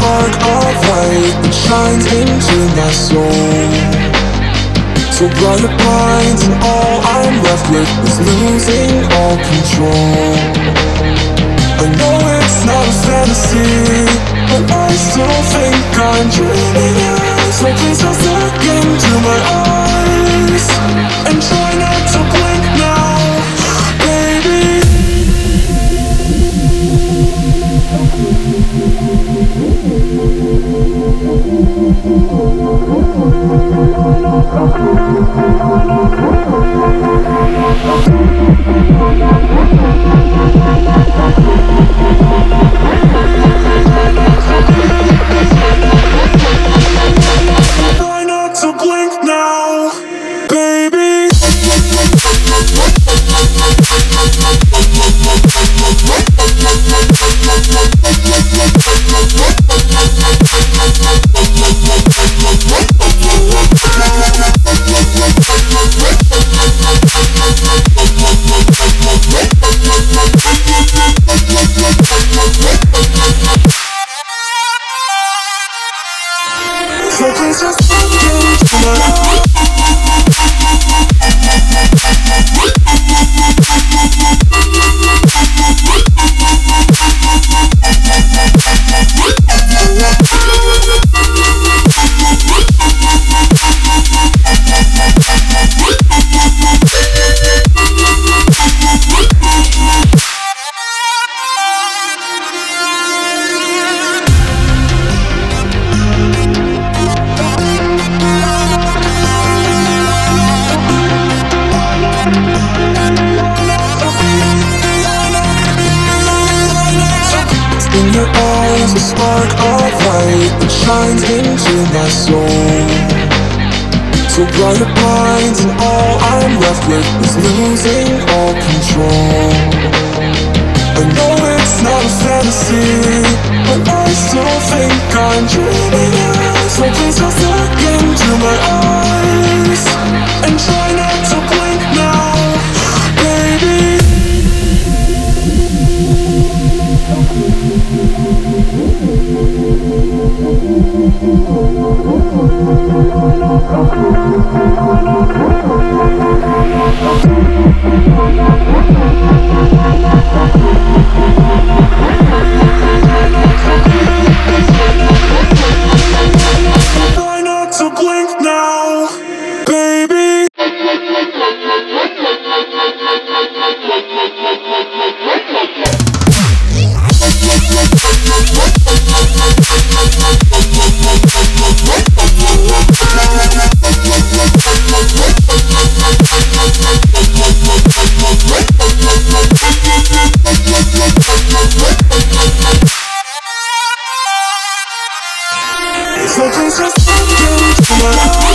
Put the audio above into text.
spark of light that shines into my soul. So bright it blinds, and all I'm left with is losing all control. I know it's not a fantasy, but I still think I'm dreaming it. So please just look into my eyes and try not to blink now, baby. Try not to blink now, baby. So please just look into my eyes. In your eyes, a spark of light that shines into my soul. So bright it blinds, and all I'm left with is losing all control. I know it's not a fantasy, but I still think I'm dreaming it. So please just look into my eyes and try not to blink now, baby. Try not to blink now, baby. So please just look into my eyes.